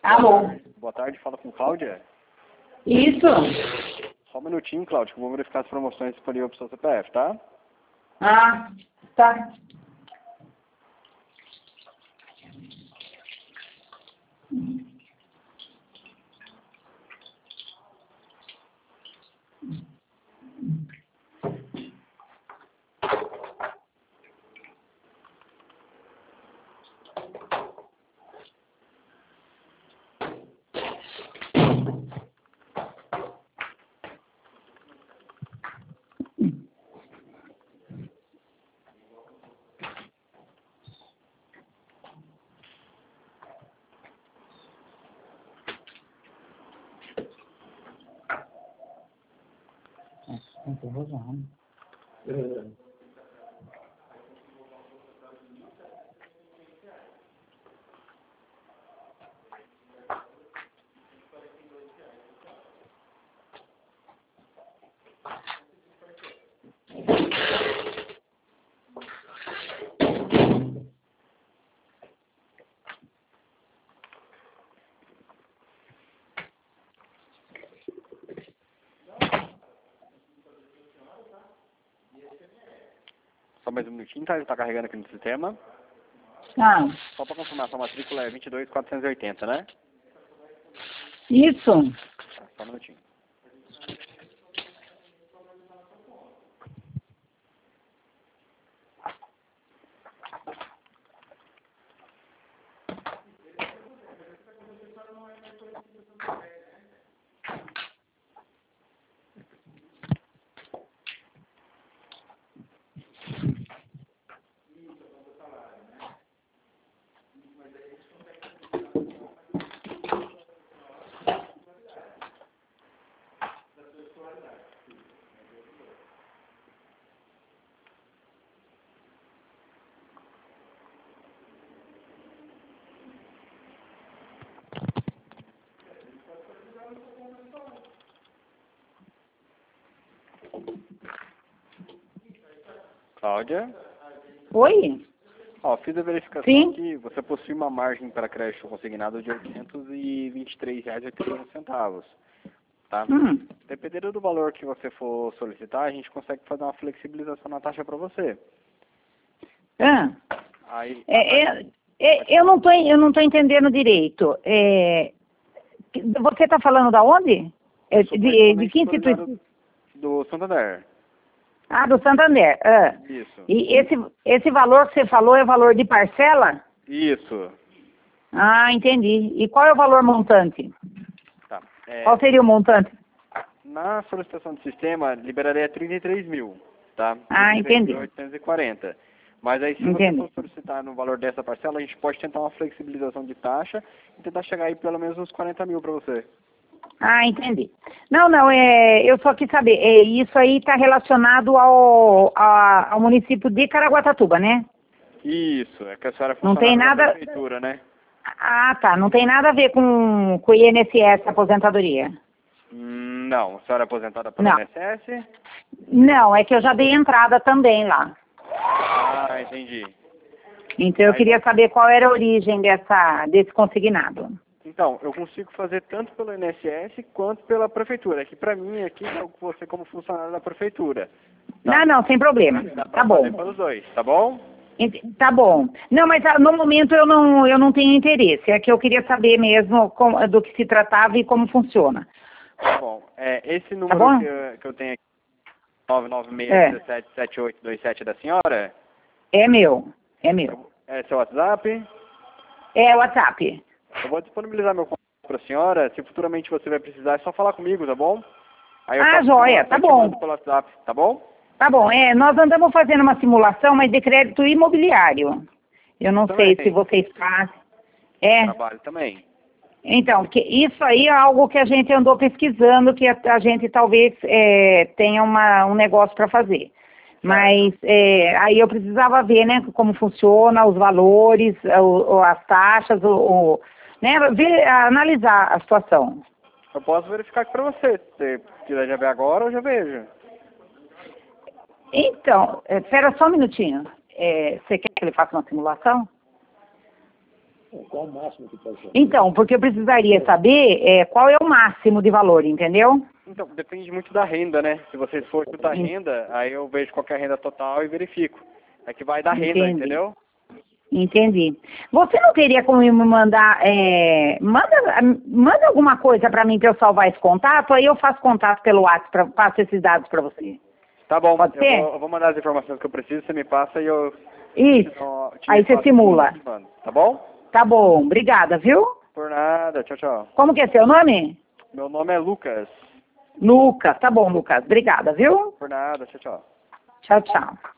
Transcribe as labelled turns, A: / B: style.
A: Alô?
B: Boa tarde, fala com Cláudia.
A: Isso?
B: Só um minutinho, Cláudia, que eu vou verificar as promoções disponíveis para o seu CPF, tá?
A: Ah, tá.
B: Só mais um minutinho, tá? Ele tá carregando aqui no sistema.
A: Ah,
B: Só para confirmar, sua matrícula é 22.480, né?
A: isso?
B: Tá, só um minutinho. Cláudia?
A: Oi?
B: Ó, fiz a verificação
A: Sim.
B: aqui, você possui uma margem para crédito consignado de R$ 823,81, tá? Dependendo do valor que você for solicitar, a gente consegue fazer uma flexibilização na taxa para você.
A: Ah,
B: Aí,
A: eu não tô entendendo direito. Você está falando da onde? De que instituição?
B: do Santander.
A: Ah, do Santander. Ah.
B: Isso.
A: E esse valor que você falou é valor de parcela?
B: Isso.
A: Ah, entendi. E qual é o valor montante?
B: Tá.
A: Qual seria o montante?
B: Na solicitação do sistema, liberaria 33 mil, tá?
A: Ah, entendi.
B: 840. Mas aí, se
A: Entendi.
B: você for solicitar no valor dessa parcela, a gente pode tentar uma flexibilização de taxa e tentar chegar aí pelo menos uns 40 mil para você.
A: Ah, entendi. Não, eu só quis saber, isso aí está relacionado ao município de Caraguatatuba, né?
B: Isso, é que a senhora é
A: Não tem
B: funcionária da
A: nada...
B: prefeitura, né?
A: Ah, tá, não tem nada a ver com o INSS, aposentadoria.
B: Não, a senhora é aposentada pelo
A: Não.
B: INSS?
A: Não, é que eu já dei entrada também lá.
B: Ah, entendi.
A: Então eu queria saber qual era a origem desse consignado.
B: Então, eu consigo fazer tanto pelo INSS quanto pela prefeitura. Aqui pra mim, aqui é você como funcionário da prefeitura. Tá?
A: Não, sem problema.
B: Dá pra
A: Tá bom.
B: fazer pelos dois, tá bom?
A: Tá bom. Não, mas no momento eu não tenho interesse. É que eu queria saber mesmo do que se tratava e como funciona.
B: Tá bom. Esse número
A: bom?
B: que eu tenho aqui, 996-177827 da senhora?
A: É meu. É meu.
B: É seu WhatsApp?
A: É o WhatsApp.
B: Eu vou disponibilizar meu contato para a senhora. Se futuramente você vai precisar, é só falar comigo, tá bom? Aí eu faço
A: joia, tá bom.
B: pelo WhatsApp, tá bom?
A: Tá bom, nós andamos fazendo uma simulação, mas de crédito imobiliário. Eu não sei se vocês fazem.
B: Trabalho também.
A: Então, porque isso aí é algo que a gente andou pesquisando, que a gente talvez tenha um negócio para fazer. Mas aí eu precisava ver, né, como funciona, os valores, as taxas, né, analisar a situação.
B: Eu posso verificar aqui para você. Se quiser já ver agora, eu já vejo.
A: Então, espera só um minutinho. Você quer que ele faça uma simulação?
C: Qual o máximo que pode ser?
A: Então, porque eu precisaria saber qual é o máximo de valor, entendeu?
B: Então, depende muito da renda, né? Se vocês for escutar a renda, aí eu vejo qual que é a renda total e verifico. É que vai dar renda,
A: Entendi.
B: entendeu?
A: Entendi. Você não teria como me mandar, manda alguma coisa para mim para eu salvar esse contato, aí eu faço contato pelo WhatsApp, passo esses dados para você.
B: Tá bom,
A: Pode ser?
B: eu vou mandar as informações que eu preciso, você me passa e eu...
A: Isso, aí você simula.
B: Tá bom?
A: Tá bom, obrigada, viu?
B: Por nada, tchau, tchau.
A: Como que é seu nome?
B: Meu nome é Lucas.
A: Lucas, tá bom, Lucas, obrigada, viu?
B: Por nada, tchau, tchau.
A: Tchau, tchau.